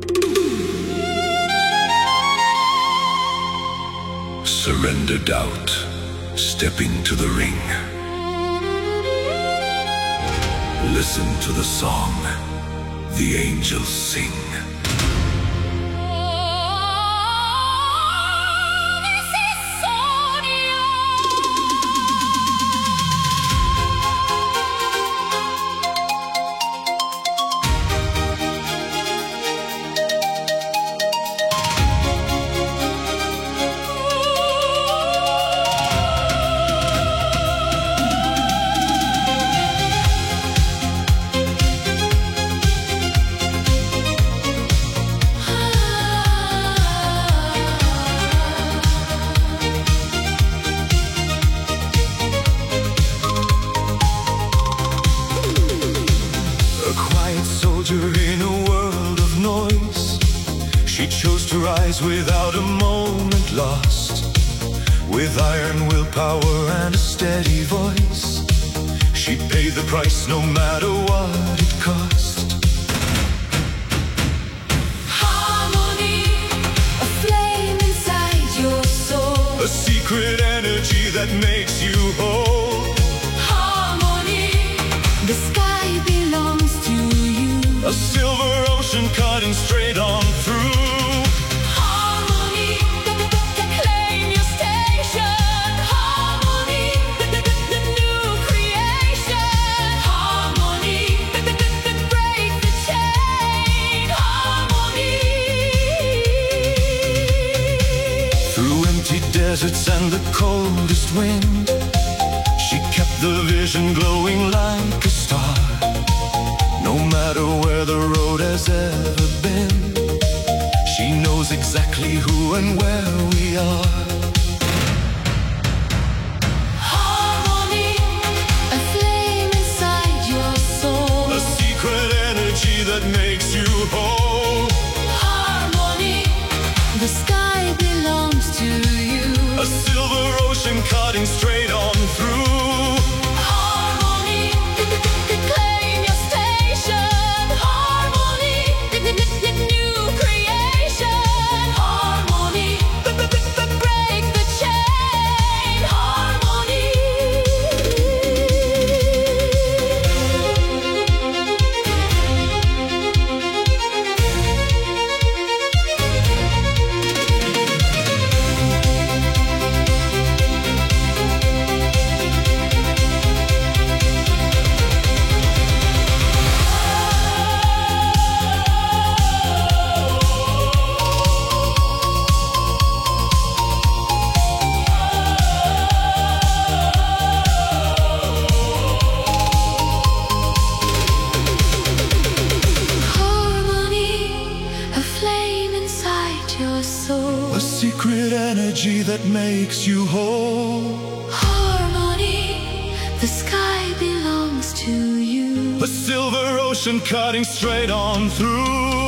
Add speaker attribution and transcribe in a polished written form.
Speaker 1: Surrender doubt, step into the ring. Listen to the song the angels sing.
Speaker 2: In a world of noise, she chose to rise without a moment lost. With iron willpower and a steady voice, she paid the price no matter what it cost.
Speaker 3: Harmony, a flame inside your soul,
Speaker 2: a secret energy that makes you whole.
Speaker 3: Harmony, the sky belongs to you,
Speaker 2: a silver ocean cutting straight on through.
Speaker 3: Harmony, claim your station. Harmony, the new creation. Harmony, break the chain. Harmony.
Speaker 2: Through empty deserts and the coldest wind, she kept the vision glowing like a star. No matter where the road has ever been, she knows exactly who and where we are.
Speaker 3: Harmony, a flame inside your soul,
Speaker 2: A secret energy that makes you whole.
Speaker 3: Harmony, the sky belongs to you,
Speaker 2: A silver ocean cutting straight on through.
Speaker 3: Harmony, claim your station. Harmony, new creation. Harmony, break the chain. Harmony.
Speaker 2: A secret energy that makes you whole.
Speaker 3: Harmony, the sky belongs to you,
Speaker 2: A silver ocean cutting straight on through.